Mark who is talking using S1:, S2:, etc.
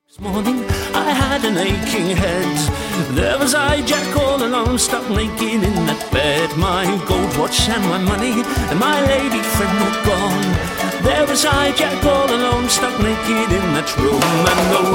S1: This morning I had an aching head. There was I, Jack, all alone, stuck naked in that bed. My gold watch and my money and my lady friend were gone. There was I, Jack, all alone, stuck naked in that room. And the